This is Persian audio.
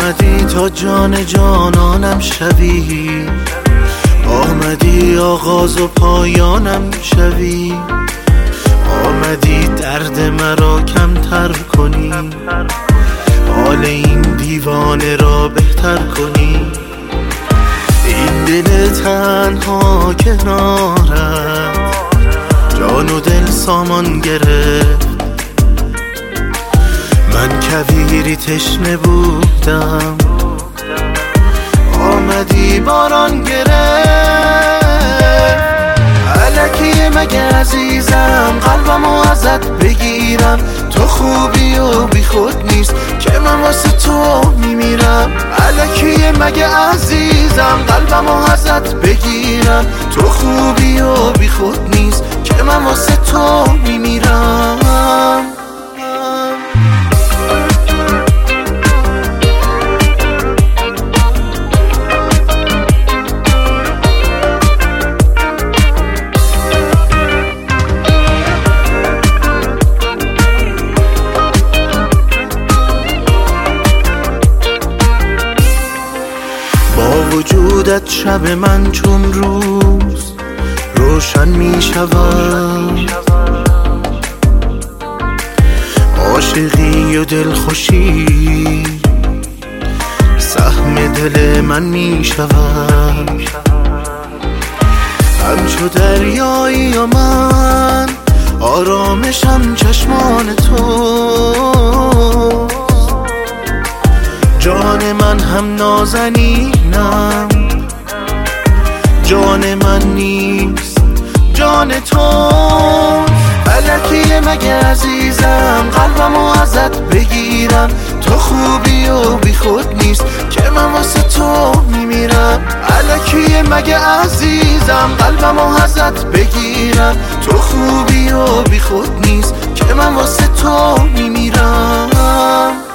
آمدی تا جان جانانم شوی، آمدی آغاز و پایانم شوی، آمدی درد مرا کمتر کنی، حال این دیوانه را بهتر کنی. این دل تنها کنارت جان و دل سامان گرفت، من کویری تشنه بودم آمدی باران گرفت. الکیه مگه عزیزم قلبمو ازت بگیرم، تو خوبی و بی خود نیست که من واسه تو میمیرم. الکیه مگه عزیزم قلبمو ازت بگیرم، تو خوبی و بی خود نیست که من واسه تو میمیرم. با وجودت شب من چون روز روشن می شود، عاشقی و دلخوشی سهم دل من می شود. همچو دریایی و من آرامشم چشمان تو، جان من هم نازنینم، جان من نیست جان تو. الکیه مگه عزیزم قلبمو ازت بگیرم، تو خوبی و بی خود نیست که من واسه تو میمیرم. الکیه مگه عزیزم قلبمو ازت بگیرم، تو خوبی و بی خود نیست که من واسه تو میمیرم.